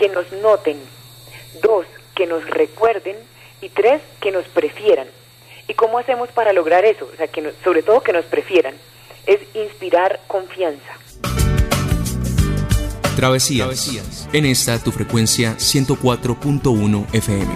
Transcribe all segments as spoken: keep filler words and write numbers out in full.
que nos noten. Dos, que nos recuerden. Y tres, que nos prefieran. ¿Y cómo hacemos para lograr eso? O sea, que nos, sobre todo que nos prefieran. Es inspirar confianza. Travesías. Travesías. En esta tu frecuencia ciento cuatro punto uno F M.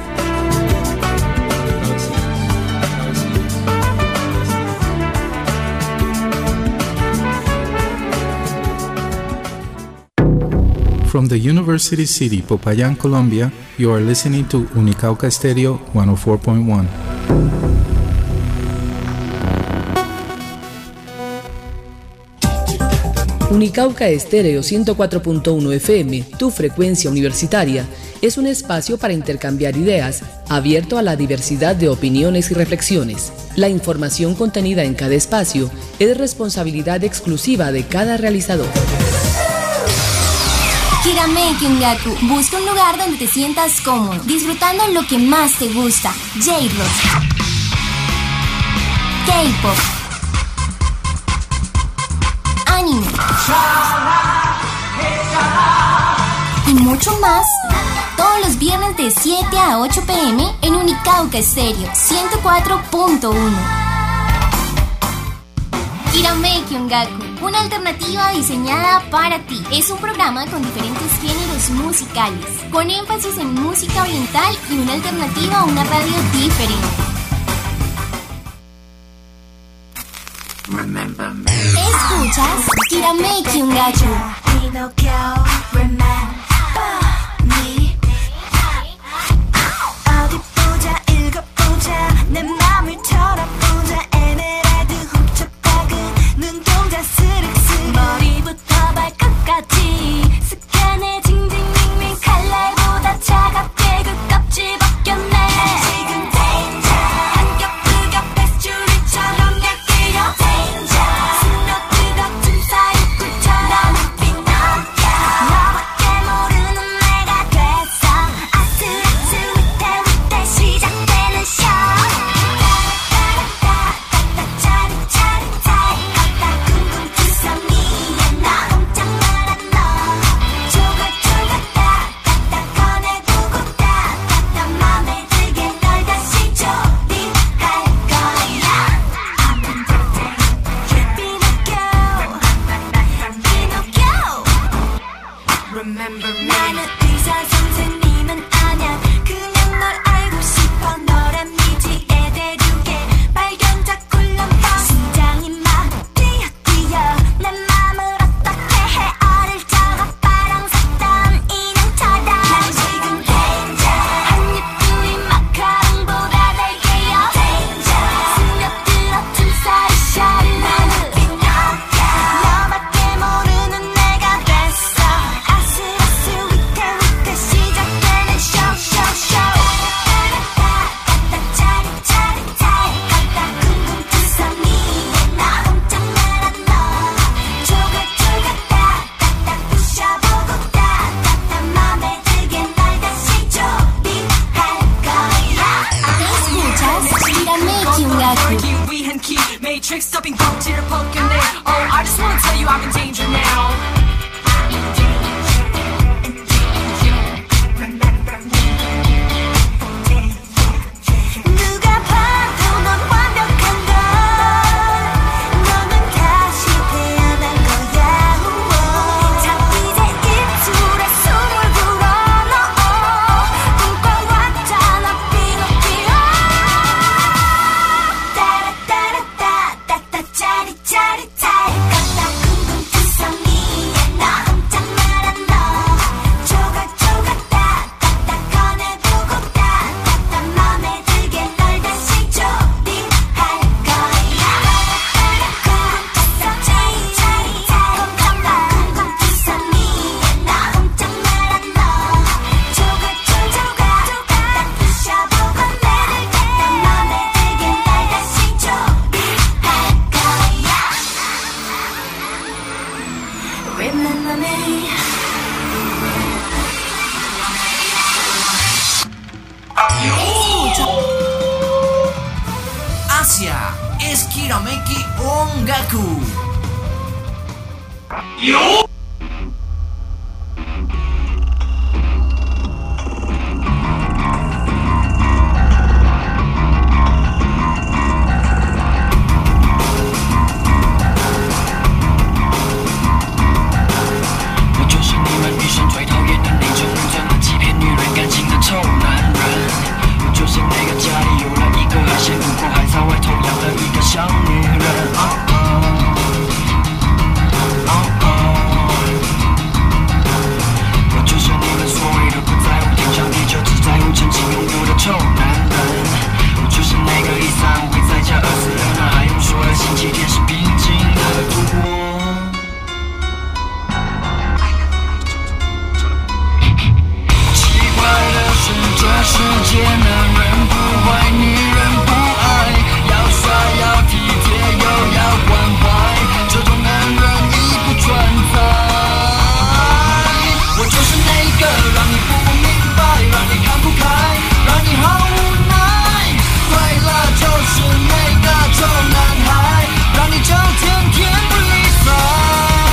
From the University City, Popayán, Colombia, you are listening to Unicauca Stereo one oh four point one. Unicauca Estéreo ciento cuatro punto uno F M, tu frecuencia universitaria, es un espacio para intercambiar ideas, abierto a la diversidad de opiniones y reflexiones. La información contenida en cada espacio es responsabilidad exclusiva de cada realizador. Kirameki Ungaku, busca un lugar donde te sientas cómodo, disfrutando lo que más te gusta. J-Rock, K-Pop, anime y mucho más, todos los viernes de siete a ocho pe eme en Unicauca Stereo ciento cuatro punto uno. Kirameki Ungaku, una alternativa diseñada para ti. Es un programa con diferentes géneros musicales, con énfasis en música oriental y una alternativa a una radio diferente. Escuchas Kirameki Ungaku. 머리부터 발끝까지 스캔해 징징밍밍 칼날보다 차갑게 그 껍질 벗겼네. 지금 danger 한겹 두겹 뱃줄이처럼 얇게요 danger 스며들 같은 사이 꿀처럼 빛나게 너밖에 모르는 내가 됐어. 아슬아슬 위태 위태 시작되는 쇼. 따라따라따 짜릿짜릿해 걷다 쿵쿵 투성이 나는 의사 선생님은 아냐. 그냥 널 알고 싶어. 너란 미지에 대륙에 발견자 꿀렁덩 심장이 막 뛰어 뛰어 내 맘을 어떻게 해. 어릴 적 아빠랑 샀던 인형처럼 난 지금 danger 한 입술이 마카롱보다 달게요 danger 스며들어 틈사이 샤를 나는 빛나게 너밖에 모르는 내가 됐어. 아슬아슬 위태 위태 시작되는 쇼쇼쇼. 따라따라따 짜릿짜릿해 걷다 쿵쿵 투성이에 나 꼼짝 말아 너. 조각조각 딱딱딱 부셔보고 딱딱딱 맘에 들게 날 다시 조립할 거야. Escuchas Kirameki Ungaku. 위한 키 매트릭스 더빙 껍질을 벗겨내. Oh, I just wanna tell you I'm in danger now. 누가 봐도 넌 완벽한 걸. 너는 다시 태어난 거야. 자 이제 입술에 숨을 불어넣어. 꿈꿔왔잖아 피노키오. 따라따라따 따따 짜릿짜릿해 걷다 쿵쿵 투성이에 나 꼼짝 말아 너. 조각조각 딱딱딱 꺼내보고 딱딱딱 맘에 들게 널 다시 조립할 거야. 쿵쿵 짜릿짜릿해 걷다 쿵쿵 투성이에 나 꼼짝 말아 너. 조각조각 딱딱 부셔보고 딱딱딱 맘에 들게 널 다시 조립할 거야. Remember me. Asia es Kirameki Ungaku. 臭男人。我就是那个一三五会在家饿死的男孩，用说了星期天是平静的度过。奇怪的是，这世界男人不坏，女人不爱，要帅要体贴又要关怀，这种男人已不存在。我就是那个让你不明白，让你看不开，让你好无奈。对了，就是那个臭男孩，让你就天天不理睬。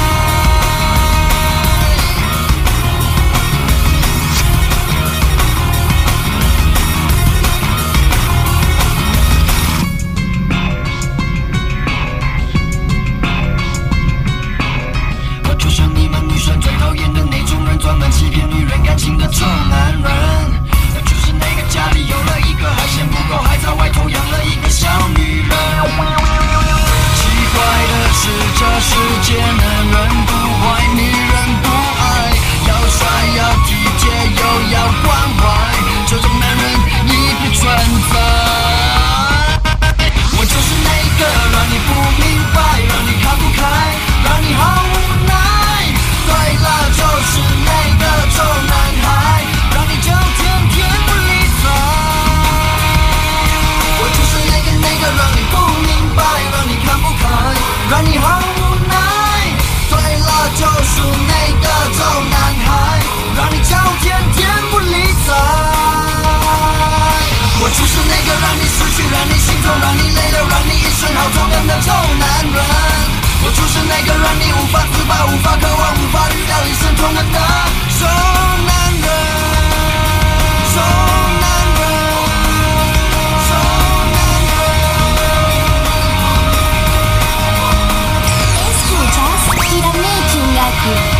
我就像你们女生最讨厌的那种人，专门欺骗女人感情的臭男人。我就是那个家里有了一个还嫌不够，还在外头养了一个小女人。奇怪的是，这世界男人不坏，女人不爱，要帅要体贴又要关怀，这种男人已不存在。我就是那个让你不明白，让你看不开，让你好无奈。对了，就是那个臭男孩，让你就天天不理睬。我就是那个那个让你不明白，让你看不开，让你好无奈。对了，就是那个臭男孩，让你就天天不理睬。我就是那个让你失去，让你心痛，让你累了，让你一身好痛恨的臭男人。我就是那个让你无法自拔、无法渴望、无法预料一生痛恨的臭男人，臭男人，臭男人。 Escuchas Kirameki Ungaku.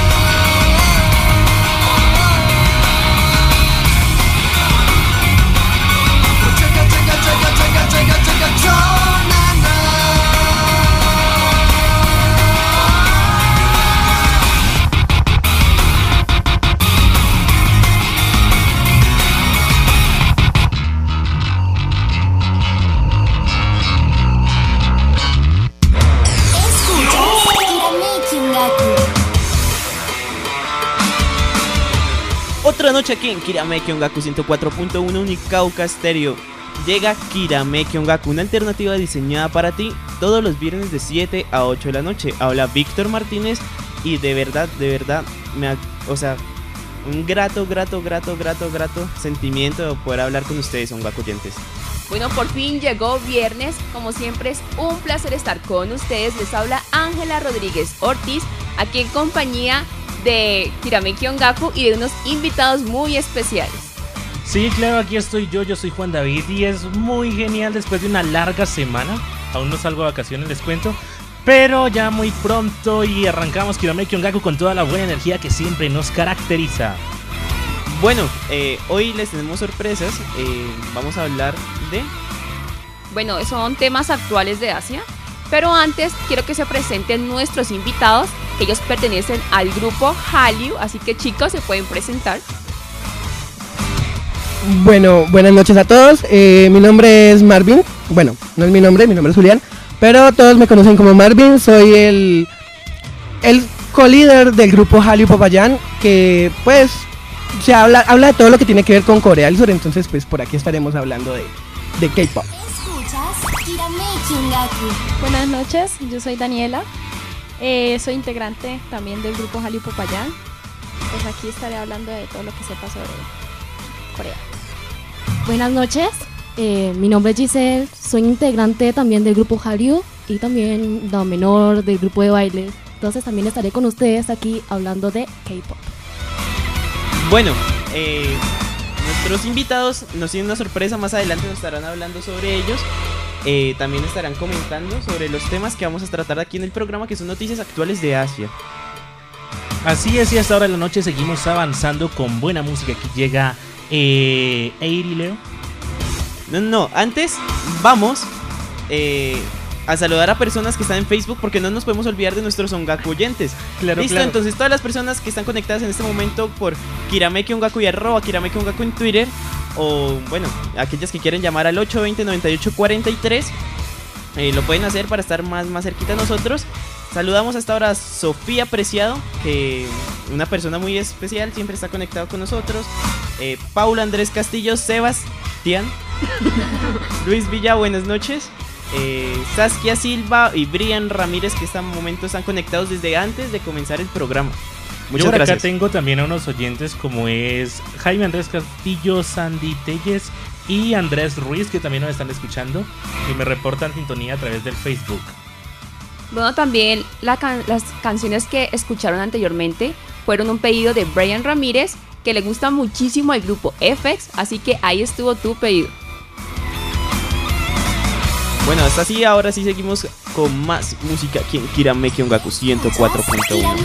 Otra noche aquí en Kirameki Ongaku ciento cuatro punto uno Unicauca Stereo. Llega Kirameki Ongaku, una alternativa diseñada para ti todos los viernes de siete a ocho de la noche. Habla Víctor Martínez y de verdad, de verdad, me, o sea, un grato, grato, grato, grato, grato sentimiento de poder hablar con ustedes, Ongaku oyentes. Bueno, por fin llegó viernes, como siempre es un placer estar con ustedes. Les habla Ángela Rodríguez Ortiz, aquí en compañía de Kirameki Ongaku y de unos invitados muy especiales. Sí, claro, aquí estoy yo, yo soy Juan David y es muy genial después de una larga semana. Aún no salgo de vacaciones, les cuento, pero ya muy pronto y arrancamos Kirameki Ongaku con toda la buena energía que siempre nos caracteriza. Bueno, eh, hoy les tenemos sorpresas, eh, vamos a hablar de... Bueno, son temas actuales de Asia, pero antes quiero que se presenten nuestros invitados, que ellos pertenecen al grupo Hallyu, así que chicos, se pueden presentar. Bueno, buenas noches a todos, eh, mi nombre es Marvin, bueno, no es mi nombre, mi nombre es Julián, pero todos me conocen como Marvin, soy el, el co-líder del grupo Hallyu Popayán, que pues se habla, habla de todo lo que tiene que ver con Corea del Sur, entonces pues por aquí estaremos hablando de, de K-pop. Escuchas Kirameki Ungaku. Buenas noches, yo soy Daniela, eh, soy integrante también del grupo Hallyu Popayán, pues aquí estaré hablando de todo lo que sepa sobre Corea. Buenas noches, eh, mi nombre es Giselle, soy integrante también del grupo Hallyu y también la menor del grupo de baile. Entonces también estaré con ustedes aquí hablando de K-pop. Bueno, eh, nuestros invitados nos tienen una sorpresa, más adelante nos estarán hablando sobre ellos. Eh, también estarán comentando sobre los temas que vamos a tratar aquí en el programa, que son noticias actuales de Asia. Así es, y hasta ahora de la noche seguimos avanzando con buena música. Aquí llega eh, Eiri, Leo. No, no, antes vamos eh, a saludar a personas que están en Facebook, porque no nos podemos olvidar de nuestros Ongaku oyentes. Claro, Listo, claro. Entonces todas las personas que están conectadas en este momento por Kirameki Ongaku y arroba Kirameki Ongaku en Twitter, o bueno, aquellas que quieren llamar al ocho dos cero, nueve ocho cuatro tres, eh, lo pueden hacer para estar más, más cerquita de nosotros. Saludamos hasta ahora a Sofía Preciado, que una persona muy especial, siempre está conectado con nosotros. eh, Paula Andrés Castillo, Sebastián, Luis Villa, buenas noches. eh, Saskia Silva y Brian Ramírez, que en este momento están conectados desde antes de comenzar el programa. Muchas Yo por gracias. acá tengo también a unos oyentes como es Jaime Andrés Castillo, Sandy Telles y Andrés Ruiz, que también nos están escuchando y me reportan sintonía a través del Facebook. Bueno, también la can- las canciones que escucharon anteriormente fueron un pedido de Brian Ramírez, que le gusta muchísimo el grupo F X, así que ahí estuvo tu pedido. Bueno, hasta así, ahora sí seguimos con más música aquí en Kirameki Ongaku ciento cuatro punto uno.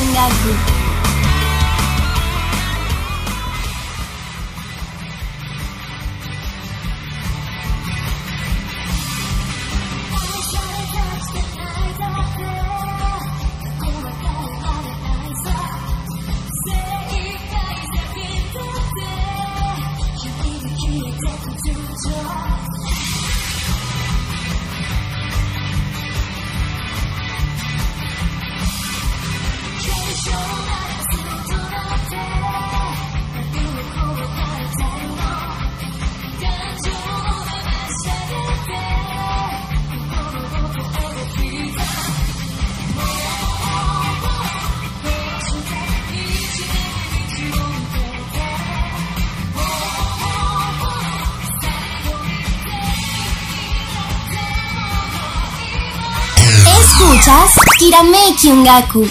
Escuchas Kirameki Ongaku.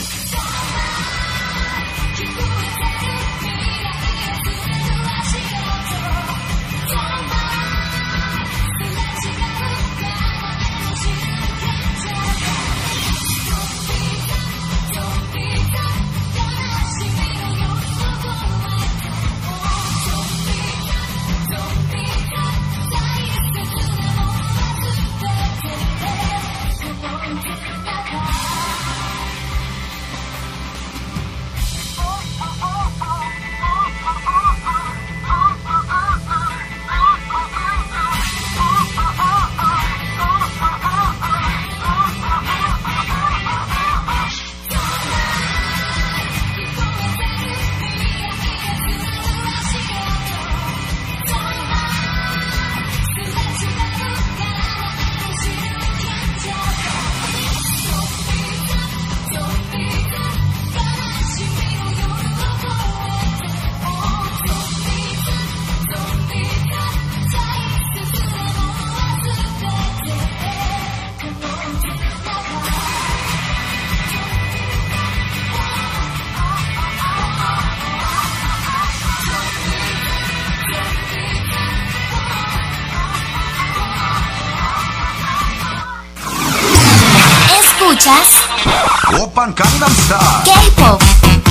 Escuchas Oppan Gangnam Style K-Pop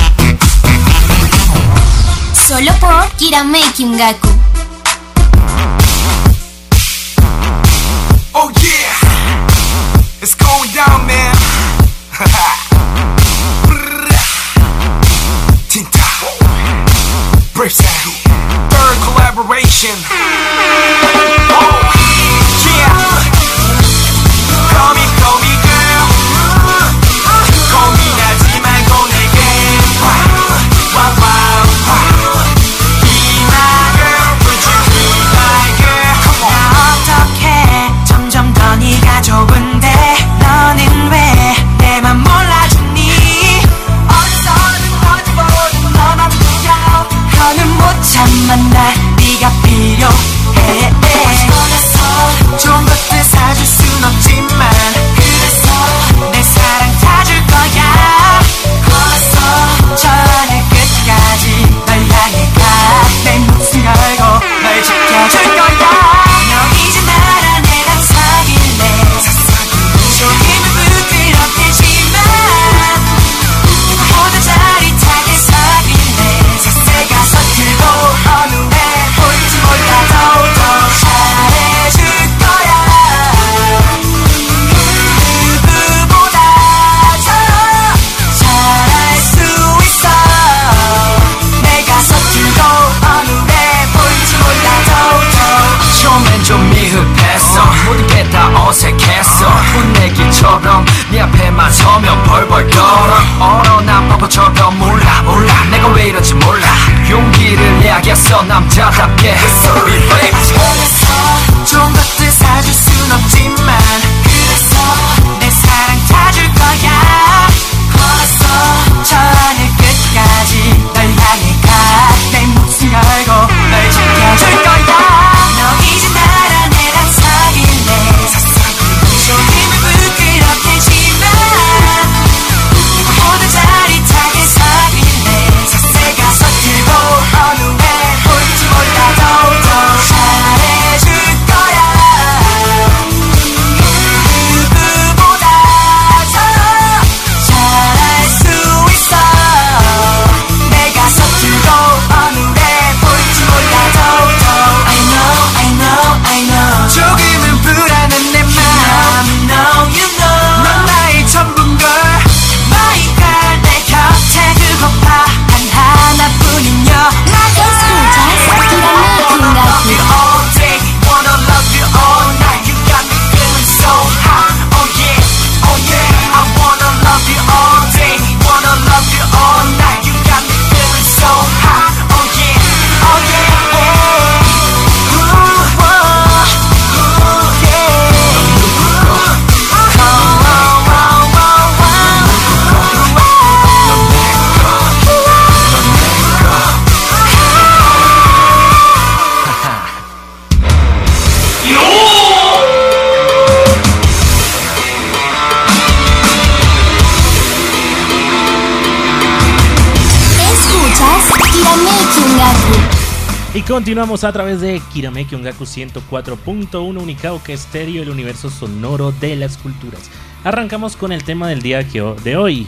solo por Kirameki Ongaku. Oh yeah, it's going down, man. Tinta, Brave Sound, third collaboration. Oh yeah, call me, call me girl. 고민하지 말고 내게 wow, wow, wow. Be my girl, would you be my girl? Come on. 나 어떡해, 점점 더 네가 좋은데 너는 왜 내맘 몰라주니? 어디서든 어디보든 너만 보여. 더는 못 참아 날 네가 필요해. 어디서 좋은 것들 사줄 순 없지만 그래서 내 사랑 다 줄 거야. 걸었어 저 하늘 끝까지 널 향해 가. 내 몫을 걸고 널 지켜줄 거야. 너 이제 나랑 내랑 사귈래. 조금은 부끄럽겠지만 누구보다 짜릿하게 사귈래. 세세가 서툴고 어느 날 볼지 몰라도 더 잘해줄 거야. 서면 벌벌 떨어 얼어 난 바보처럼 몰라 몰라 내가 왜 이런지 몰라 용기를 내야겠어 남자답게 햇소리 baby 그래서 좋은 것들 사줄 순 없지만 그래서 내 사랑 다 줄 거야 걸었어 저 하늘 끝까지 널 향해 가 내 목숨 걸고 널 지켜줄 거야 너 이제 나랑 내랑 사귈래 조금은 부끄럽겠지만 모두 짜릿하게 사귈래 새가 서툴고 어느 날 볼지 몰라도 더 잘해줄 거야 누구보다 더 잘할 수 있어 내가 서툴고 어느 날 볼지 몰라도 더 I know I know I know 조금은 불안한 내 맘 You know you know 넌 나의 전부인 걸 My girl 내 곁에 두고파 단 하나뿐인 여 나도 Wanna love you all day Wanna love you all night You got me feeling so hot Oh yeah, oh yeah I wanna love you all day Wanna love you all night You got me feeling so hot Oh yeah, oh yeah, yeah Ooh, whoa, ooh, yeah Come on, wow, wow, wow Escuchas Kirameki Ongaku. Y continuamos a través de Kirameki Ongaku ciento cuatro punto uno Unicauca Estéreo, el universo sonoro de las culturas. Arrancamos con el tema del día que- de hoy.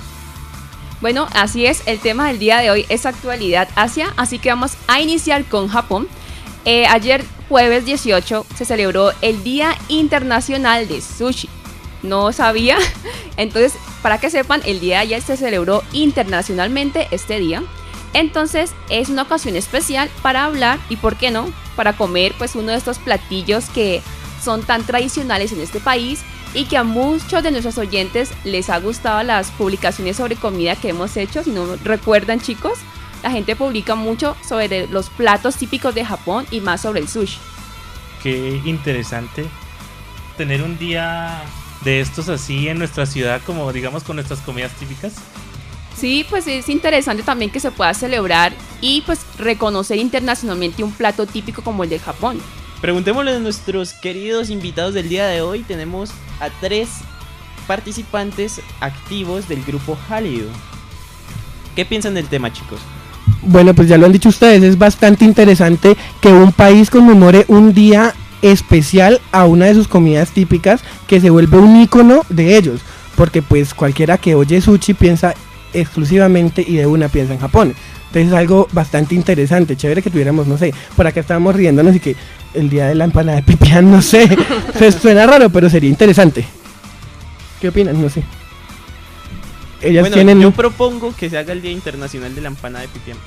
Bueno, así es, el tema del día de hoy es actualidad Asia, así que vamos a iniciar con Japón. Eh, ayer, jueves dieciocho, se celebró el Día Internacional de Sushi. No sabía, entonces, para que sepan, el día de ayer se celebró internacionalmente este día. Entonces, es una ocasión especial para hablar y, ¿por qué no?, para comer pues uno de estos platillos que son tan tradicionales en este país y que a muchos de nuestros oyentes les ha gustado las publicaciones sobre comida que hemos hecho. Si no recuerdan, chicos, la gente publica mucho sobre los platos típicos de Japón y más sobre el sushi. Qué interesante tener un día de estos así en nuestra ciudad, como digamos con nuestras comidas típicas. Sí, pues es interesante también que se pueda celebrar y pues reconocer internacionalmente un plato típico como el de Japón. Preguntémosle a nuestros queridos invitados del día de hoy. Tenemos a tres participantes activos del grupo Hallyu. ¿Qué piensan del tema, chicos? Bueno, pues ya lo han dicho ustedes, es bastante interesante que un país conmemore un día especial a una de sus comidas típicas que se vuelve un ícono de ellos, porque pues cualquiera que oye sushi piensa exclusivamente y de una piensa en Japón. Entonces es algo bastante interesante, chévere que tuviéramos, no sé, por acá estábamos riéndonos y que el día de la empanada de pipián, no sé, se suena raro, pero sería interesante. ¿Qué opinan? No sé. Ellas bueno, tienen... yo propongo que se haga el Día Internacional de la Empanada de Pipián.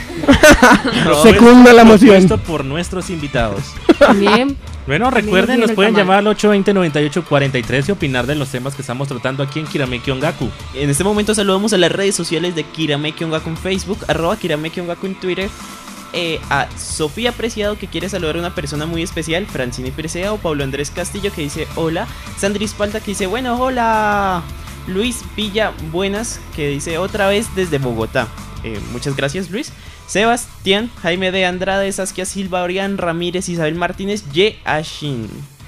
No, Segunda la moción. Propuesto por nuestros invitados. También. Bueno, recuerden, nos pueden llamar al ocho veinte, noventa y ocho cuarenta y tres y opinar de los temas que estamos tratando aquí en Kirameki Ongaku. En este momento saludamos a las redes sociales de Kirameki Ongaku en Facebook, arroba Kirameki Ongaku en Twitter, eh, a Sofía Preciado, que quiere saludar a una persona muy especial, Francini Presea, o Pablo Andrés Castillo, que dice hola, Sandri Espalda, que dice bueno, hola, Luis Villa Buenas, que dice otra vez desde Bogotá. Eh, muchas gracias, Luis. Sebastián, Jaime de Andrade, Saskia Silva, Orián Ramírez, Isabel Martínez, Ye Ashin.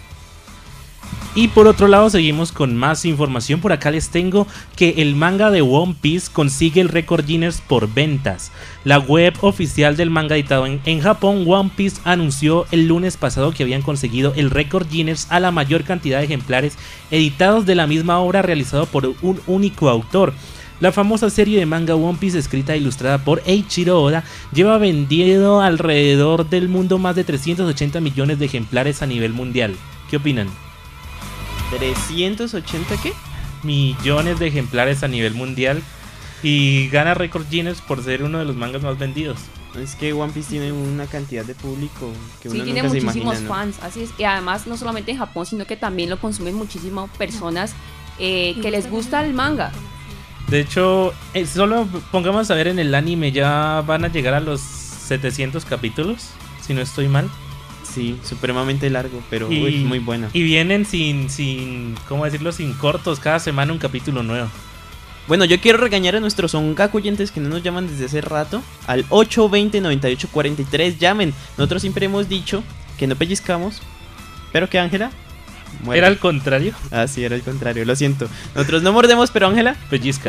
Y por otro lado seguimos con más información. Por acá les tengo que el manga de One Piece consigue el récord Guinness por ventas. La web oficial del manga editado en, en Japón, One Piece, anunció el lunes pasado que habían conseguido el récord Guinness a la mayor cantidad de ejemplares editados de la misma obra realizado por un único autor. La famosa serie de manga One Piece, escrita e ilustrada por Eiichiro Oda, lleva vendido alrededor del mundo más de trescientos ochenta millones de ejemplares a nivel mundial. ¿Qué opinan? ¿trescientos ochenta qué? Millones de ejemplares a nivel mundial y gana récord Guinness por ser uno de los mangas más vendidos. Es que One Piece tiene una cantidad de público que sí, uno tiene nunca se muchísimos imagina, ¿no? fans, así es, y además no solamente en Japón, sino que también lo consumen muchísimas personas eh, que les gusta el manga. De hecho, eh, solo pongamos a ver en el anime, ya van a llegar a los setecientos capítulos, si no estoy mal. Sí, supremamente largo, pero y, uy, muy buena. Y vienen sin, sin, ¿cómo decirlo? Sin cortos, cada semana un capítulo nuevo. Bueno, yo quiero regañar a nuestros ongaku oyentes que no nos llaman desde hace rato. Al ocho veinte, noventa y ocho cuarenta y tres, llamen. Nosotros siempre hemos dicho que no pellizcamos, pero que Ángela... muerde. ¿Era al contrario? Ah, sí, era al contrario, lo siento. Nosotros no mordemos, pero Ángela... pellizca.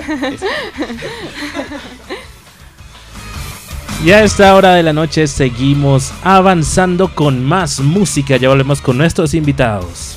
Y a esta hora de la noche seguimos avanzando con más música. Ya volvemos con nuestros invitados.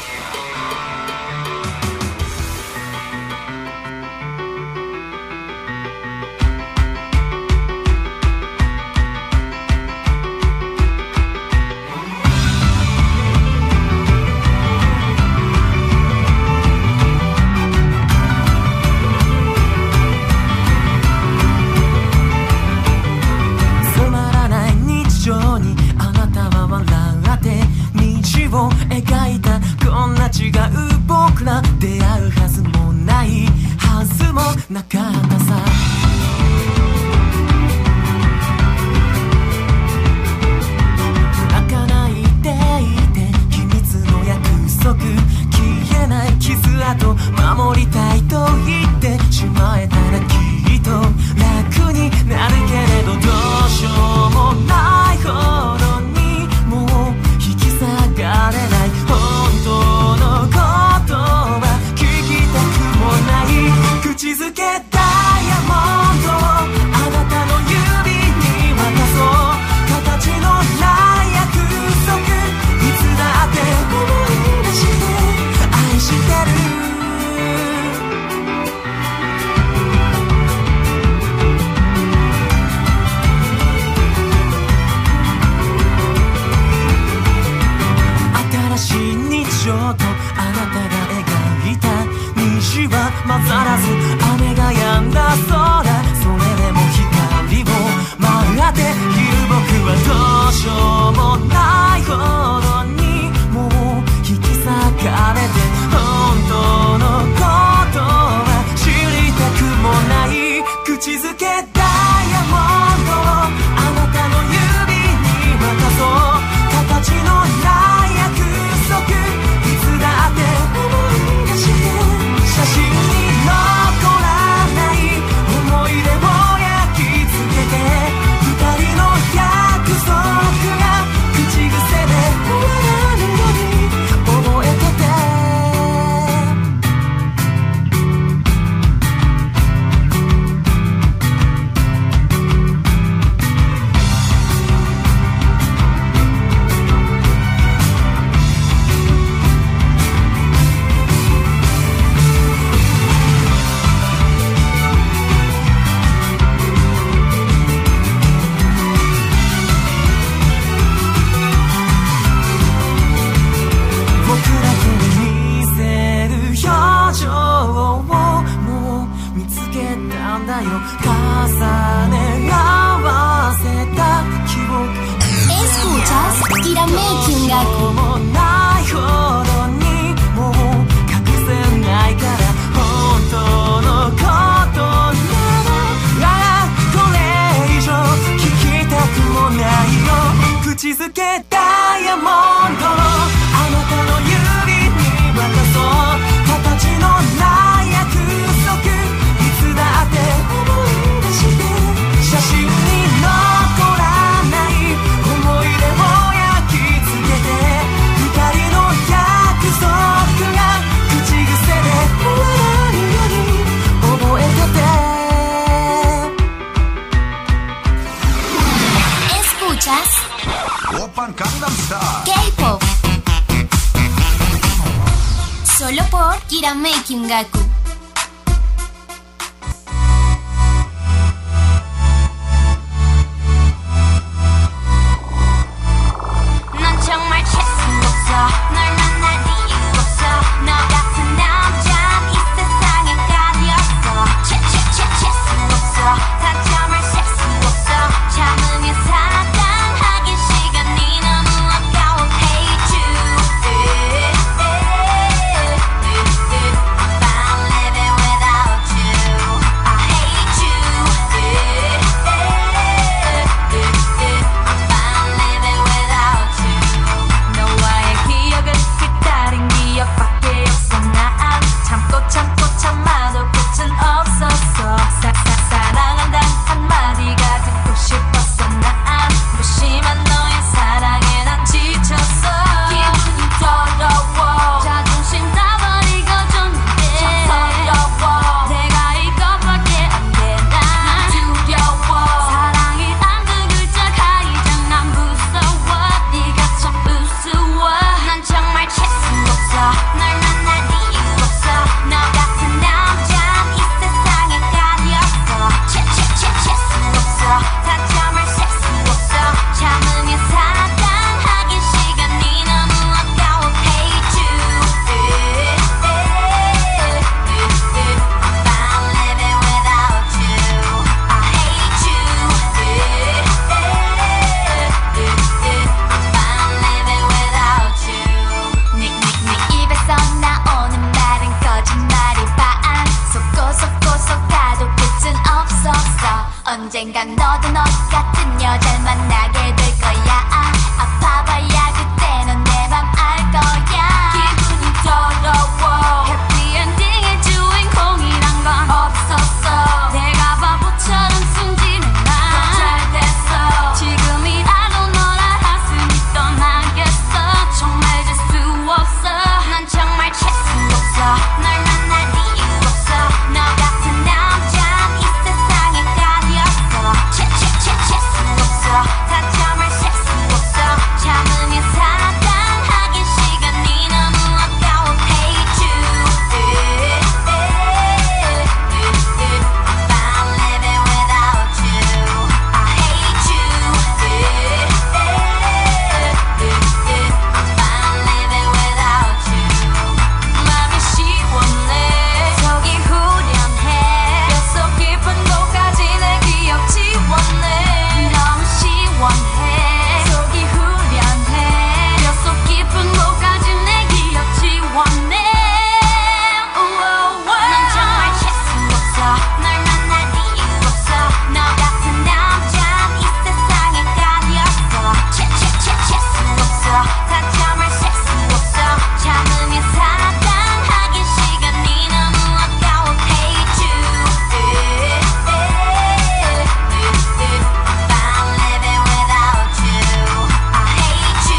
K-pop. Solo por Kirameki Ungaku. 넌 정말 재수없어. 널 만날 이유 없어. 너 같은 남자 이 세상에 답이 없어. 채, 채, 채, 재수없어. 타점을 셀 수 없어. 참으면 사랑하기 시간이 너무 아까워. Hey Jude. 언젠간 너도 너 같은 여자를 만나게 될 거야. 아파봐야 그때 넌 내 맘 알 거야. 기분이 더러워. 해피엔딩의 주인공이란 건 없었어. 내가 바보처럼 숨지는 나 잘 됐어. 지금이라도 너랑 가슴이 떠나겠어. 정말 질 수 없어. 난 정말 칠 수 없어. 널 만날 이유 없어. 너 같은 남자 이 세상에 답이 없어. 칠칠칠칠 수 없어. 다점을 셀 수 없어. 참으면 사랑하긴 시간이 너무 아까워. Hate you. I'm fine living without you. I hate you. I'm fine living without you. 맘이 시원해. 속이 후련해. 뼛속 깊은 곳까지 내 기억 지웠네. 너무 시원해. 속이 후련해. 뼛속 깊은 곳까지 내 기억 지웠네. 난 정말 칠 수 없어. 널 만날 이유 없어. 너 같은 남자 이 세상에 답이 없어. 칠칠칠칠 수 없어. 다점을 셀 수 없어. 참으면 사랑하긴 시간이 너무 아까워. Hate you. I'm fine living without you. I hate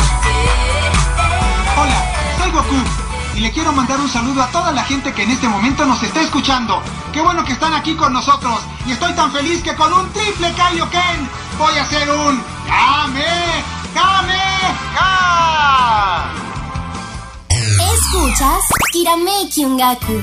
you. Hola, soy Goku y le quiero mandar un saludo a toda la gente que en este momento nos está escuchando. Qué bueno que están aquí con nosotros y estoy tan feliz que con un triple Kaioken voy a hacer un Kame Kame Ka. Escuchas Kirameki Ungaku.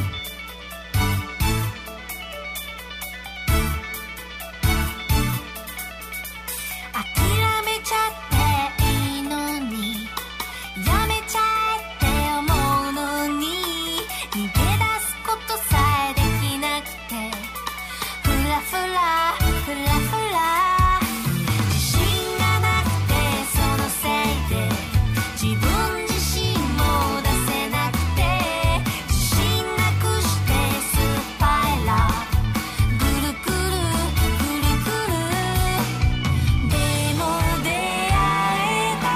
諦めちゃっていいのにやめちゃえって思うのに逃げ出すことさえできなくてフラフラフラフラ自信がなくてそのせいで自分自身も出せなくて自信なくしてスパイラーぐるぐるぐるぐるでも出会えた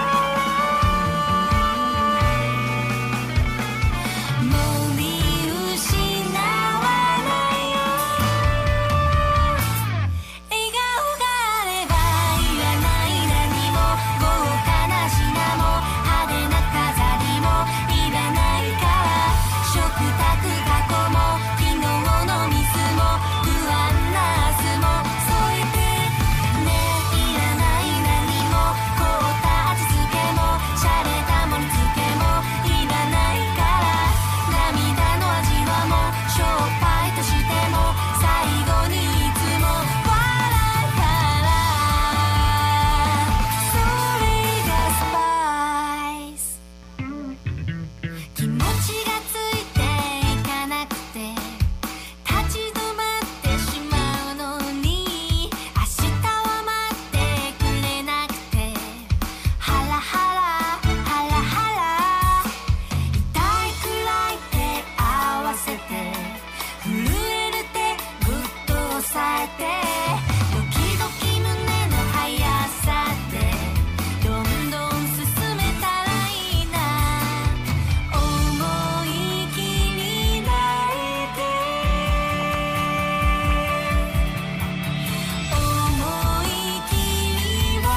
からもう見失わないよ笑顔があればいらない何も豪華な品も派手な飾りもいらないから食卓過去も昨日のミスも不安な明日も添えてねいらない何も凍った味付けも洒落た盛り付けもいらないから涙の味はもうしょっぱいとしても最後にいつも笑うからそれがスパイス気持ちがついていかなくて立ち止まってしまうのに明日は待ってくれなくてハラハラハラハラ痛いくらい手合わせて震える手ぐっと押さえてドキドキ胸の速さでどんどん進めたらいいな思い切り泣いて思い切り笑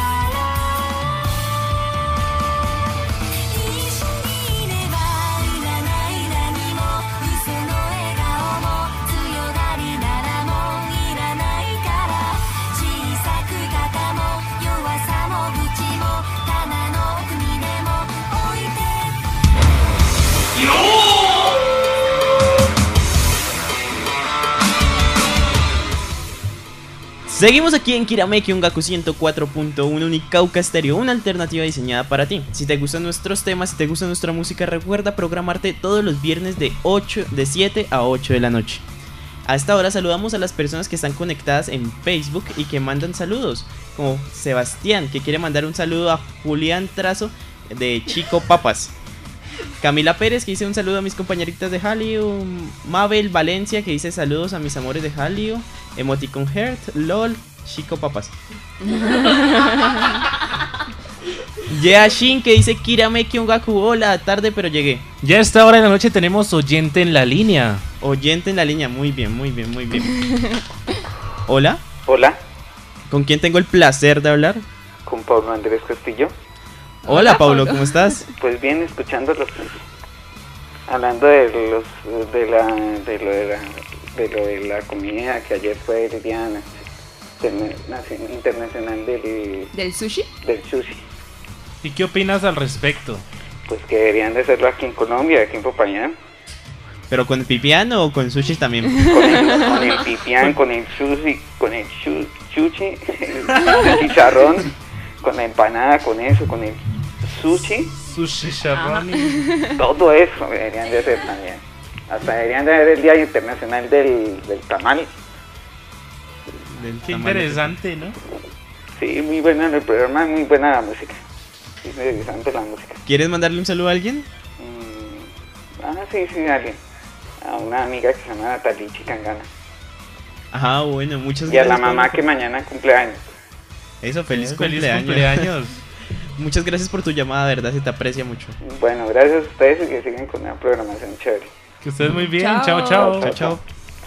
う一緒にいればいらない何も嘘の笑顔も強がりならもういらないから小さく肩も弱さも愚痴も棚の奥にでも置いて Seguimos aquí en Kirameki Ungaku ciento cuatro punto uno Unicauca Stereo, una alternativa diseñada para ti. Si te gustan nuestros temas, si te gusta nuestra música, recuerda programarte todos los viernes de, ocho, de siete a ocho de la noche. A esta hora saludamos a las personas que están conectadas en Facebook y que mandan saludos, como Sebastián, que quiere mandar un saludo a Julián Trazo de Chico Papas. Camila Pérez, que dice un saludo a mis compañeritas de Hallyu. Mabel Valencia, que dice saludos a mis amores de Hallyu. Emoticon Heart, LOL, Chico Papas. Yea Shin, que dice Kirame Kyongaku, hola, tarde pero llegué. Ya a esta hora de la noche tenemos oyente en la línea. Oyente en la línea, muy bien, muy bien, muy bien. Hola. Hola. ¿Con quién tengo el placer de hablar? Con Pablo Andrés Castillo. Hola, Hola Pablo, ¿cómo estás? Pues bien, escuchándolos. Hablando de los de la de lo de la, de lo de la comida, que ayer fue el día internacional del del sushi. Del sushi. ¿Y qué opinas al respecto? Pues que deberían de hacerlo aquí en Colombia, aquí en Popayán. ¿Pero con el pipián o con sushi también? Con el, con el pipián, con el sushi, con el chu, sushi, el chicharrón, con la empanada, con eso, con el sushi. Sushi, chicharrón. Todo eso deberían de hacer también. Hasta deberían de hacer el Día Internacional del, del Tamal. Del Qué tamal interesante, ¿no? Sí, muy buena el programa, muy buena la música. Sí, muy interesante la música. ¿Quieres mandarle un saludo a alguien? Mm, ah, sí, sí, a alguien. A una amiga que se llama Natalie Chicangana. Ajá, bueno, muchas gracias. Y a la mamá por... que mañana cumple años. Eso, feliz, eh, cumpleaños. feliz cumpleaños. Muchas gracias por tu llamada, de verdad, se te aprecia mucho. Bueno, gracias a ustedes y que sigan con una programación chévere. Que ustedes muy bien, chao, chao. Chao, chao. chao.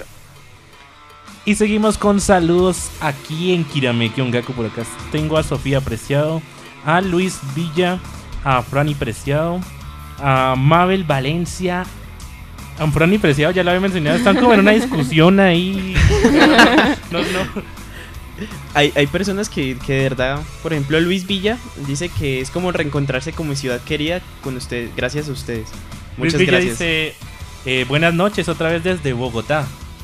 Y seguimos con saludos aquí en Kirame Kyongaku. Por acá tengo a Sofía Preciado, a Luis Villa, a Franny Preciado, a Mabel Valencia. A Franny Preciado ya lo había mencionado, están como en una discusión ahí. No, no. Hay, hay personas que, que de verdad, por ejemplo Luis Villa dice que es como reencontrarse como ciudad querida con ustedes, gracias a ustedes. Muchas Luis Villa gracias. Dice, eh, buenas noches otra vez desde Bogotá.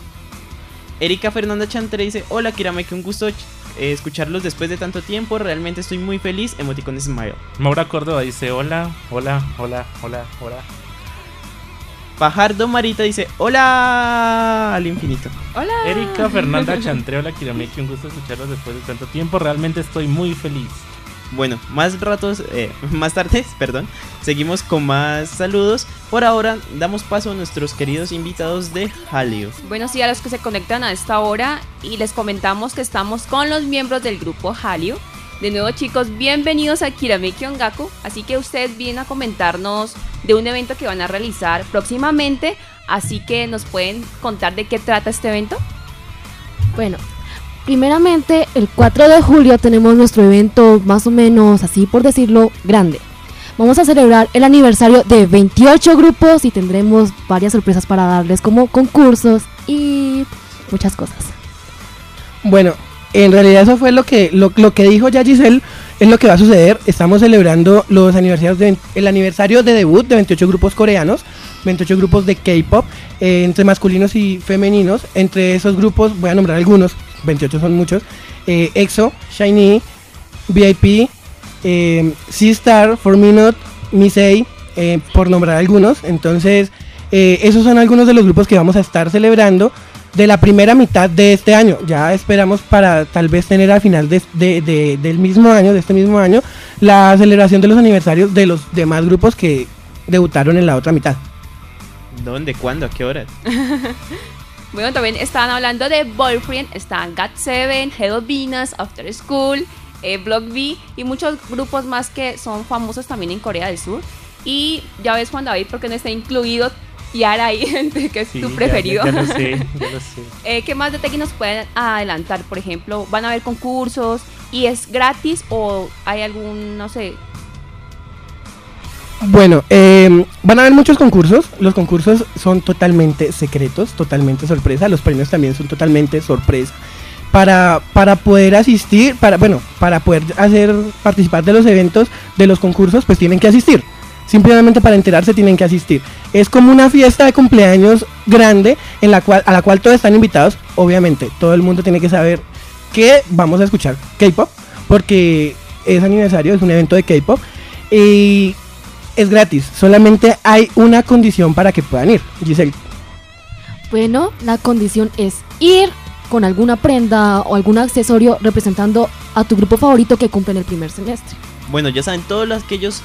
Erika Fernanda Chantre dice, hola Kirame, que un gusto eh, escucharlos después de tanto tiempo, realmente estoy muy feliz, emoticon smile. Maura Córdoba dice, hola, hola, hola, hola, hola. Pajardo Marita dice, hola al infinito. Hola. Erika Fernanda Chantre, hola Kirame, que un gusto escucharlos después de tanto tiempo, realmente estoy muy feliz. Bueno, más ratos, eh, más tardes, perdón, seguimos con más saludos. Por ahora damos paso a nuestros queridos invitados de Hallyu. Bueno, sí, a los que se conectan a esta hora y les comentamos que estamos con los miembros del grupo Hallyu. De nuevo, chicos, bienvenidos a Kirame Kyongaku. Así que ustedes vienen a comentarnos de un evento que van a realizar próximamente. Así que nos pueden contar de qué trata este evento. Bueno, primeramente, el cuatro de julio tenemos nuestro evento más o menos, así por decirlo, grande. Vamos a celebrar el aniversario de veintiocho grupos y tendremos varias sorpresas para darles, como concursos y muchas cosas. Bueno, en realidad eso fue lo que lo, lo que dijo ya Giselle, es lo que va a suceder. Estamos celebrando los aniversarios de, el aniversario de debut de veintiocho grupos coreanos, veintiocho grupos de K-pop, eh, entre masculinos y femeninos. Entre esos grupos voy a nombrar algunos, veintiocho son muchos, eh, EXO, SHINee, V I P, eh, C-Star, four minute, Misei, eh, por nombrar algunos. Entonces eh, esos son algunos de los grupos que vamos a estar celebrando de la primera mitad de este año. Ya esperamos para tal vez tener al final de, de, de, del mismo año, de este mismo año, la celebración de los aniversarios de los demás grupos que debutaron en la otra mitad. ¿Dónde? ¿Cuándo? ¿A qué hora? Bueno, también estaban hablando de Boyfriend, están got seven, Hello Venus, After School, eh, Block B y muchos grupos más que son famosos también en Corea del Sur. Y ya ves, Juan David, porque no está incluido Yara ahí, que es sí, tu preferido. Ya, ya lo sé, ya lo sé. eh, ¿Qué más detalles nos pueden adelantar? Por ejemplo, ¿van a haber concursos y es gratis o hay algún, no sé? Bueno, eh, van a haber muchos concursos. Los concursos son totalmente secretos, totalmente sorpresa. Los premios también son totalmente sorpresa. Para, para poder asistir, para bueno, para poder hacer participar de los eventos, de los concursos, pues tienen que asistir. Simplemente para enterarse tienen que asistir. Es como una fiesta de cumpleaños grande en la cual, a la cual todos están invitados. Obviamente, todo el mundo tiene que saber que vamos a escuchar K-pop, porque es aniversario, es un evento de K-pop y es gratis. Solamente hay una condición para que puedan ir. Giselle. Bueno, la condición es ir con alguna prenda o algún accesorio representando a tu grupo favorito que cumple en el primer semestre. Bueno, ya saben, todos los, aquellos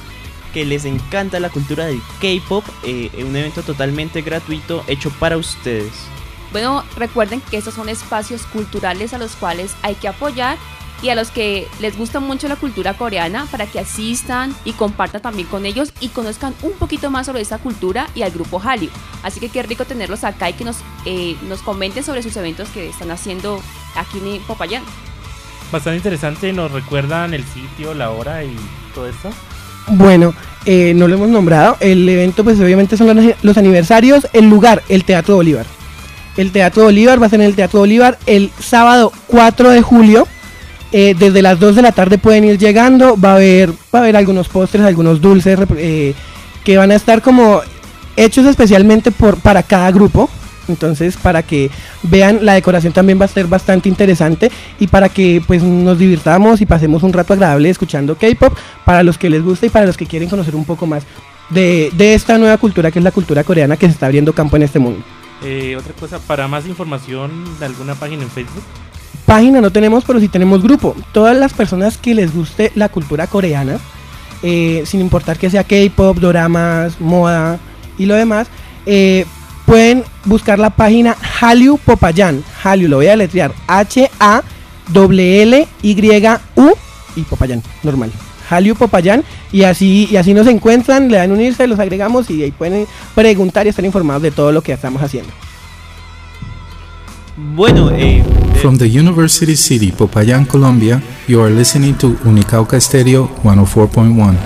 que les encanta la cultura del K-pop, eh, un evento totalmente gratuito hecho para ustedes. Bueno, recuerden que estos son espacios culturales a los cuales hay que apoyar y a los que les gusta mucho la cultura coreana para que asistan y compartan también con ellos y conozcan un poquito más sobre esta cultura y al grupo Hallyu. Así que qué rico tenerlos acá y que nos, eh, nos comenten sobre sus eventos que están haciendo aquí en Popayán. Bastante interesante, nos recuerdan el sitio, la hora y todo esto. Bueno, eh, no lo hemos nombrado. El evento pues obviamente son los, los aniversarios. El lugar, el Teatro Bolívar. El Teatro Bolívar va a ser en el Teatro Bolívar el sábado cuatro de julio. Eh, desde las dos de la tarde pueden ir llegando. Va a haber, va a haber algunos postres, algunos dulces eh, que van a estar como hechos especialmente por, para cada grupo. Entonces, para que vean, la decoración también va a ser bastante interesante y para que pues nos divirtamos y pasemos un rato agradable escuchando K-pop para los que les gusta y para los que quieren conocer un poco más de, de esta nueva cultura que es la cultura coreana que se está abriendo campo en este mundo. Eh, otra cosa, para más información de alguna página en Facebook. Página no tenemos, pero sí tenemos grupo. Todas las personas que les guste la cultura coreana, eh, sin importar que sea K-pop, doramas, moda y lo demás, eh, pueden buscar la página Hallyu Popayán. Hallyu, lo voy a deletrear, H A L L Y U y Popayán, normal. Hallyu Popayán, y así, y así nos encuentran, le dan unirse, los agregamos y ahí pueden preguntar y estar informados de todo lo que estamos haciendo. Bueno, eh, From the University City, Popayán, Colombia, you are listening to Unicauca Stereo ciento cuatro punto uno.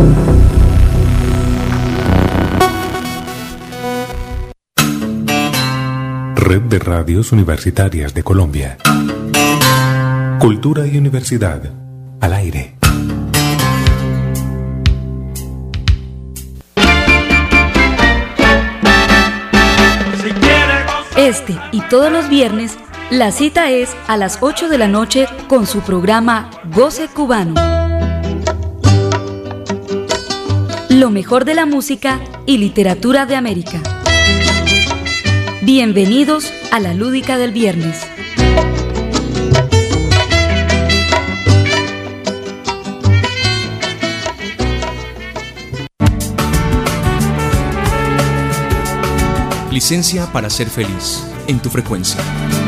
Red de Radios Universitarias de Colombia. Cultura y Universidad. Al aire. Este y todos los viernes, la cita es a las ocho de la noche con su programa Goce Cubano. Lo mejor de la música y literatura de América. Bienvenidos a la Lúdica del Viernes. Licencia para ser feliz en tu frecuencia.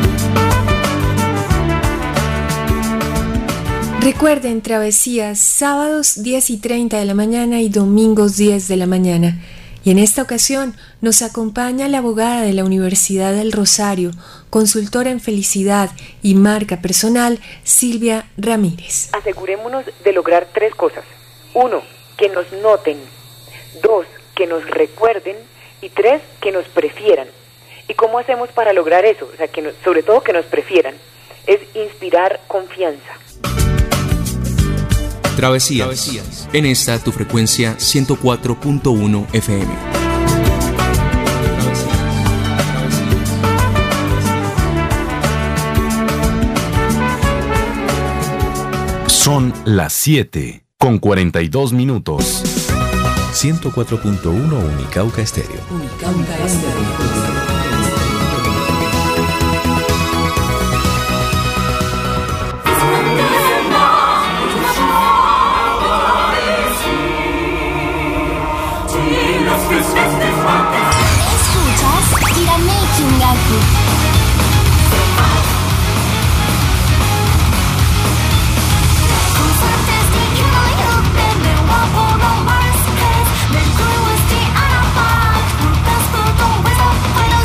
Recuerden travesías sábados diez y treinta de la mañana y domingos diez de la mañana. Y en esta ocasión nos acompaña la abogada de la Universidad del Rosario, consultora en felicidad y marca personal, Silvia Ramírez. Asegurémonos de lograr tres cosas. Uno, que nos noten. Dos, que nos recuerden. Y tres, que nos prefieran. ¿Y cómo hacemos para lograr eso? O sea, que nos, sobre todo que nos prefieran. Es inspirar confianza. Travesías. Travesías. En esta tu frecuencia ciento cuatro punto uno F M. Son las siete con cuarenta y dos minutos. ciento cuatro punto uno Unicauca Estéreo. Unicauca Estéreo. Escuchas Kirameki Gaku. We'll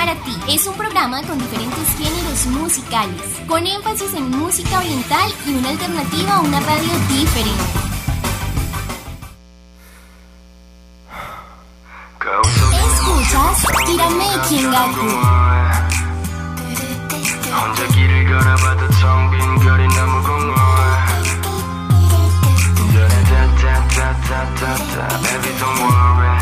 para ti. Es un programa con diferentes géneros musicales, con énfasis en música oriental y una alternativa a una radio diferente. Escuchas Kiramaking Gaku. 혼자 길을 걸어봐도 텅 빈 거리 너무 공허해. Da-da-da-da-da-da-da, baby don't worry.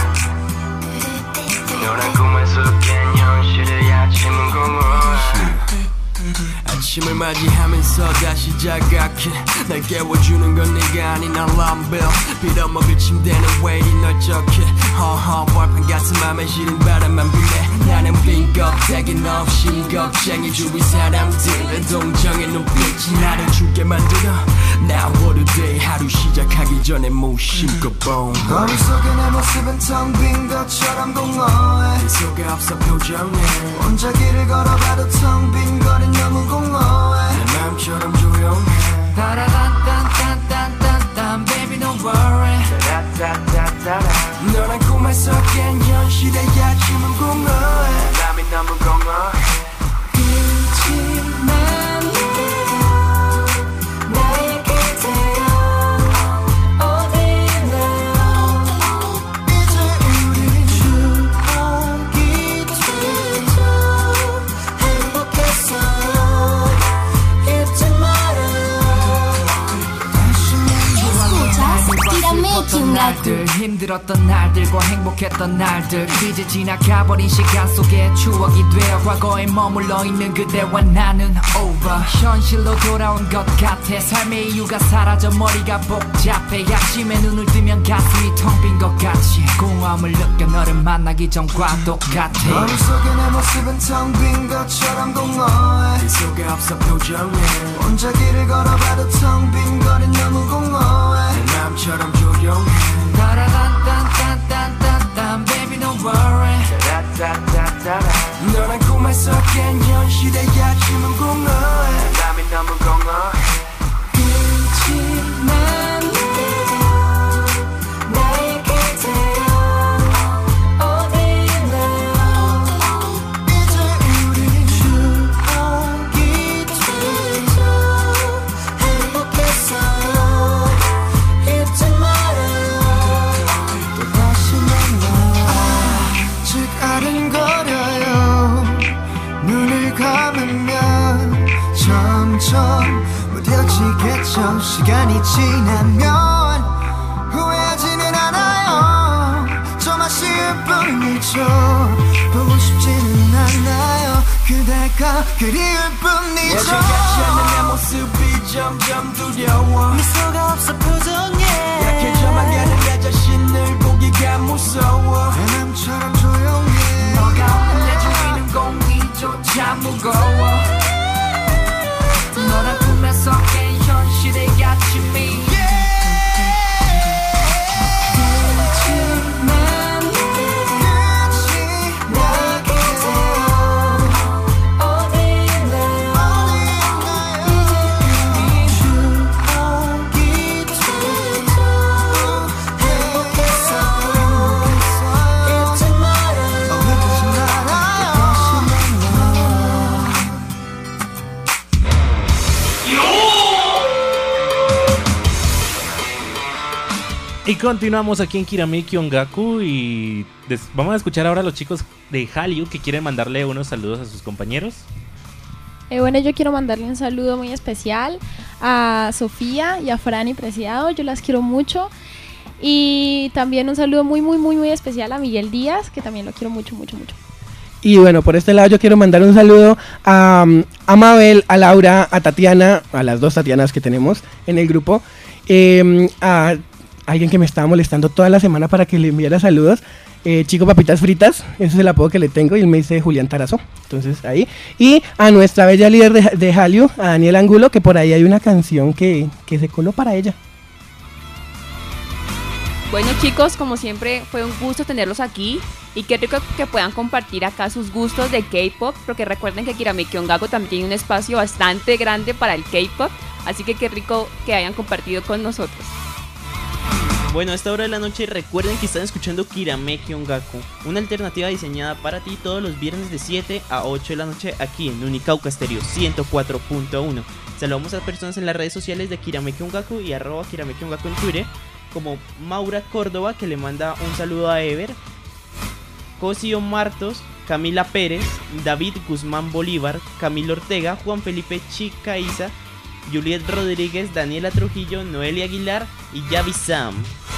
너란 꿈에서 깬 현실의 아침은 공허해. 아침을 맞이하면서 다시 자각해. 날 깨워주는 건 네가 아닌 알람 벨. 빌어먹을 침대는 왜 이리 널쩍해. 허허 벌판 같은 맘에 시린 바람만 불래. 나는 빈 껍데기 없이 겁쟁이 주위 사람들의 동정의 눈빛이 나를 죽게 만들어. Now what a day 하루 시작하기 전에 무심코 boom. 거울 속에 내 모습은 텅 빈 것처럼 공허해. 네 속에 없어 표정에. 혼자 길을 걸어봐도 텅 빈 거리 너무 공허해. 내 맘처럼 조용해. 따라단단단단단단 baby don't worry. 따라따따따따 너란 꿈에서 깬 현실의 아침은 공허해. 땀이 너무 공허해. 그치만 Kiramaking 날들 힘들었던 날들과 행복했던 날들 이제 지나가버린 시간 속에 추억이 되어 과거에 머물러 있는 그대와 나는 over. 현실로 돌아온 것 같아. 삶의 이유가 사라져 머리가 복잡해. 아침에 눈을 뜨면 가슴이 텅 빈 것 같이 공허함을 느껴 너를 만나기 전과 똑같아. 거울 속에 내 모습은 텅 빈 것처럼 공허해. 네 속에 없어 표정에. 혼자 길을 걸어봐도 텅 빈 거리 너무 공허해. 내 맘처럼 조용해. 따라단단단단단단 baby don't worry. 따라따따따따 너란 꿈에서 깬 현실의 아침은 공허해. 땀이 너무 공허해. 그치만 나의 그대여 어디나 이제 우린 추억이 되죠. 행복했어요. 잊지 말아요. 또다시 만나 아직 아른거려요. 눈을 감으면 점점 무뎌지겠죠. 시간이 지나면 후회하지는 않아요. 좀 아쉬울 뿐이죠. 보고 싶지는 않아요. 그대가 그리울 뿐이죠. 예전같지 않은 내 모습이 점점 두려워. 미소가 없어 표정에 약해져만 가는 내 자신을 보기가 무서워. 내 맘처럼 조용해. 너가 없는 내 주위는 공기조차 무거워. 너란 꿈에서 깬 현실의 아침이 Y continuamos aquí en Kiramaking Gaku y des- vamos a escuchar ahora a los chicos de Hallyu que quieren mandarle unos saludos a sus compañeros. Eh, bueno, yo quiero mandarle un saludo muy especial a Sofía y a Franny Preciado, yo las quiero mucho. Y también un saludo muy, muy, muy, muy especial a Miguel Díaz, que también lo quiero mucho, mucho, mucho. Y bueno, por este lado yo quiero mandar un saludo a, a Mabel, a Laura, a Tatiana, a las dos Tatianas que tenemos en el grupo, eh, a alguien que me estaba molestando toda la semana para que le enviara saludos, eh, Chico Papitas Fritas, ese es el apodo que le tengo, y él me dice Julián Tarazo, entonces ahí, y a nuestra bella líder de, de Hallyu, a Daniel Angulo, que por ahí hay una canción que, que se coló para ella. Bueno chicos, como siempre fue un gusto tenerlos aquí y qué rico que puedan compartir acá sus gustos de K-pop, porque recuerden que Kiramaking Gaku también tiene un espacio bastante grande para el K-pop, así que qué rico que hayan compartido con nosotros. Bueno, a esta hora de la noche recuerden que están escuchando Kirameki Ongaku, una alternativa diseñada para ti todos los viernes de siete a ocho de la noche aquí en Unicauca Stereo ciento cuatro punto uno. Saludamos a personas en las redes sociales de Kirameki Ongaku y arroba Kirameki Ongaku en Twitter, como Maura Córdoba, que le manda un saludo a Ever, Cosio Martos, Camila Pérez, David Guzmán Bolívar, Camilo Ortega, Juan Felipe Chicaiza, Juliet Rodríguez, Daniela Trujillo, Noelia Aguilar y Yavi Sam.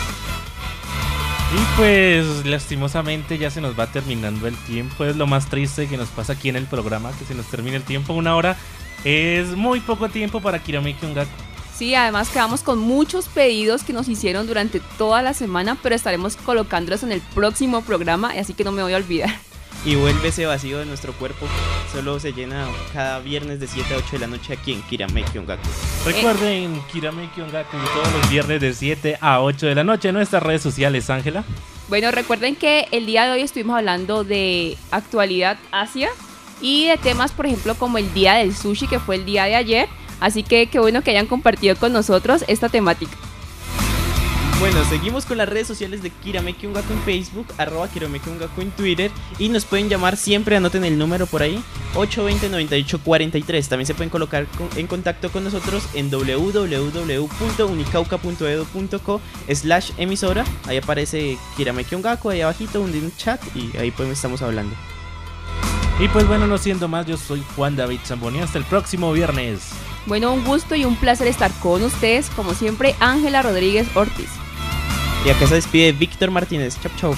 Y pues lastimosamente ya se nos va terminando el tiempo. Es lo más triste que nos pasa aquí en el programa, que se nos termine el tiempo. Una hora es muy poco tiempo para Kirameki Ongaku. Sí, además quedamos con muchos pedidos que nos hicieron durante toda la semana, pero estaremos colocándolos en el próximo programa, así que no me voy a olvidar. Y vuelve ese vacío de nuestro cuerpo, solo se llena cada viernes de siete a ocho de la noche aquí en Kirameki Ongaku. Recuerden, eh. Kirameki Ongaku todos los viernes de siete a ocho de la noche en nuestras redes sociales, Ángela. Bueno, recuerden que el día de hoy estuvimos hablando de actualidad Asia y de temas, por ejemplo, como el día del sushi, que fue el día de ayer. Así que qué bueno que hayan compartido con nosotros esta temática. Bueno, seguimos con las redes sociales de Kirameki Ongaku en Facebook, arroba Kirameki Ongaku en Twitter, y nos pueden llamar siempre, anoten el número por ahí, ocho dos cero, nueve ocho cuatro tres. También se pueden colocar con, en contacto con nosotros en w w w punto unicauca punto edu punto co slash emisora. Ahí aparece Kirameki Ongaku, ahí abajito, un chat, y ahí pues estamos hablando. Y pues bueno, no siendo más, yo soy Juan David Zamboni. Hasta el próximo viernes. Bueno, un gusto y un placer estar con ustedes, como siempre, Ángela Rodríguez Ortiz. Y acá se despide Víctor Martínez. Chau, chau.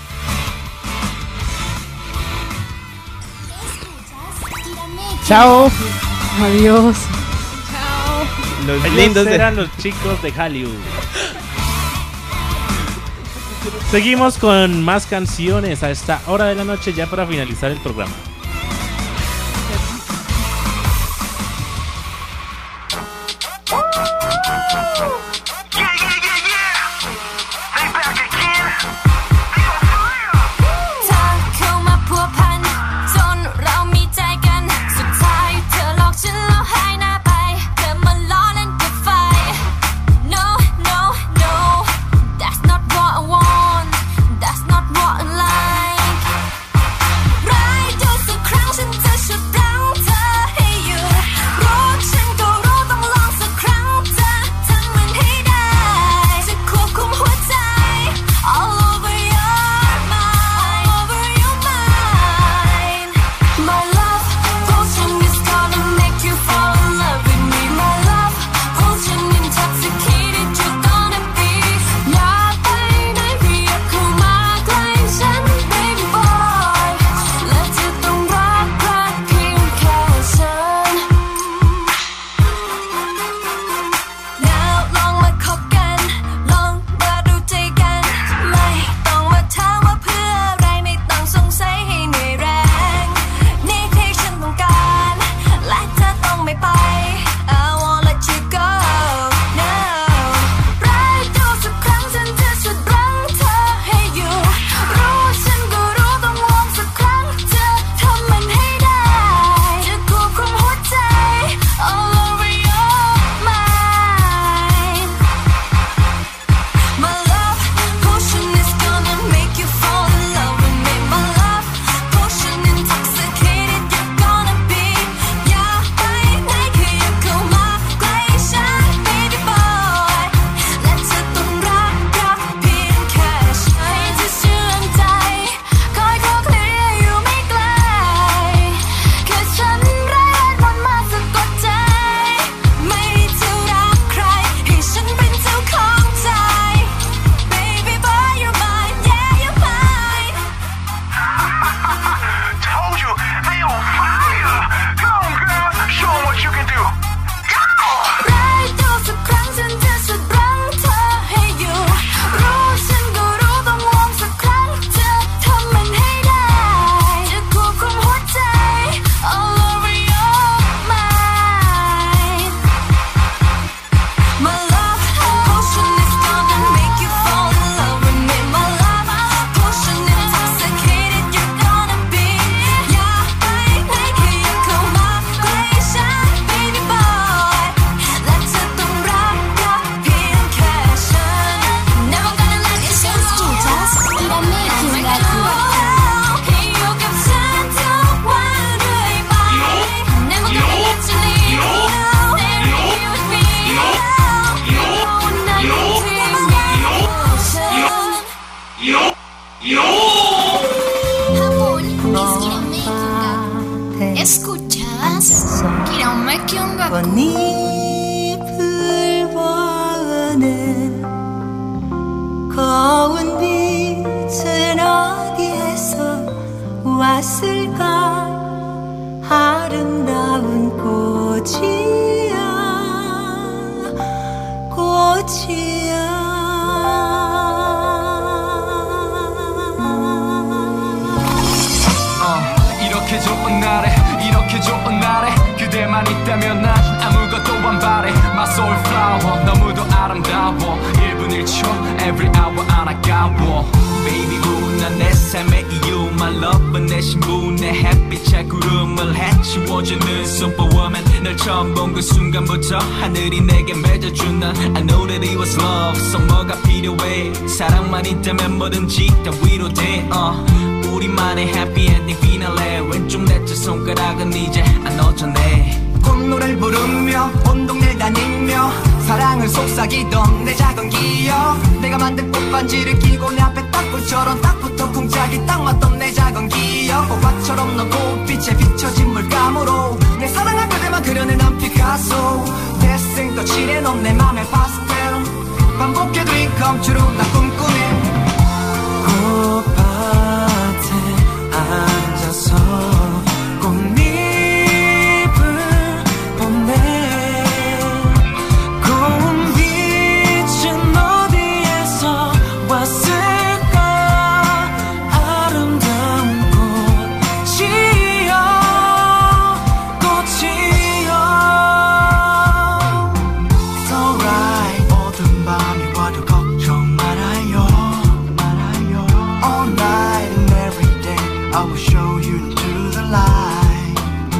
Chao. Adiós. Chao. Los Ellos lindos eran de... los chicos de Hallyu. Seguimos con más canciones a esta hora de la noche, ya para finalizar el programa. Hey 꽃잎을 보는 고운 빛은 어디에서 왔을까 아름다운 꽃이야 꽃이야 어, 이렇게 좋은 날에 이렇게 좋은 날에 그대만 있다면 난 아무것도 안 바래 My soul flower 너무도 아름다워 일 분 일 초 every hour 안 아까워 Baby boo 난 내 삶의 이유 My love은 내 신부 내 햇빛에 구름을 해치워주는 Superwoman 널 처음 본 그 순간부터 하늘이 내게 맺어준 난 I know that it was love So 뭐가 필요해 사랑만 있다면 뭐든지 다 위로돼 uh. 우리만의 happy ending finale 왼쪽 내째 손가락은 이제 안 어쩌네 꽃노래를 부르며 온 동네를 다니며 사랑을 속삭이던 내 작은 기억 내가 만든 꽃반지를 끼고 내 앞에 딱불처럼 딱 붙어 쿵짝이 딱 맞던 내 작은 기억 꽃밭처럼 넌 꽃빛에 비춰진 물감으로 내 사랑할 그대만 그려낸 피카소 대생도 칠해놓은 내 맘의 파스텔 반복해 dream come true 나 꿈꾸네 꽃밭에 앉아서 꽃잎을 보네 고운 빛은 어디에서 왔을까 아름다운 꽃이여 꽃이여 It's alright 어두운 밤이 와도 걱정 말아요 말아요 All night and every day I will show you into the light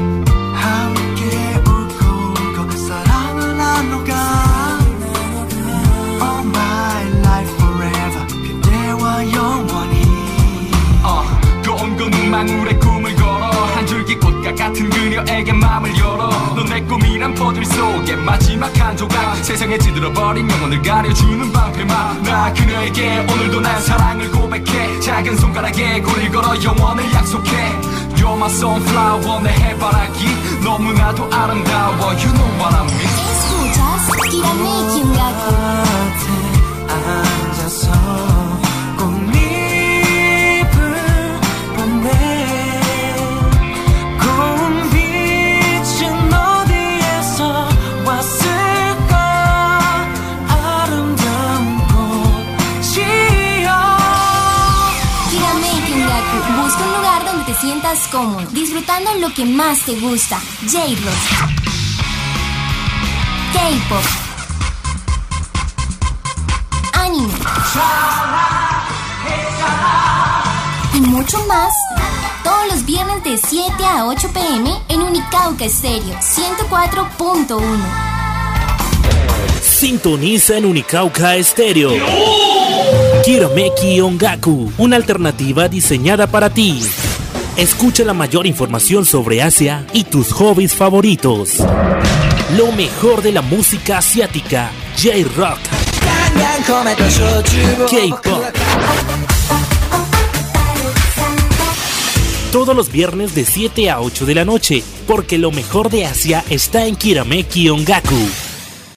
함께 울고 울고 사랑을 나눠가 All my life forever 그대와 영원히 어, 고운 눈망울에 꿈을 걸어 한 줄기 꽃과 같은 그녀에게 마음을 열어 넌 내 꿈이란 포들 속에 마지막 한 조각 세상에 찌들어버린 영혼을 가려주는 방패막 나 그녀에게 오늘도 난 사랑을 고백해 작은 손가락에 고리를 걸어 영원을 약속해 You're my sunflower 내 해바라기 너무나도 아름다워 You know what I mean Escuchas Kiramaking Gaku 앉아서 꽃잎을 보네 고운 빛은 어디에서 왔을까 아름다운 꽃이여 Kiramaking Gaku busca un lugar donde te sientas cómodo, disfrutando lo que más te gusta. J-Rock, K-Pop, anime y mucho más. Todos los viernes de siete a ocho p m en Unicauca Estéreo ciento cuatro punto uno. Sintoniza en Unicauca Estéreo. Kirameki Ongaku, una alternativa diseñada para ti. Escucha la mayor información sobre Asia y tus hobbies favoritos. Lo mejor de la música asiática, J-Rock, K-Pop. Todos los viernes de siete a ocho de la noche, porque lo mejor de Asia está en Kirameki Ongaku.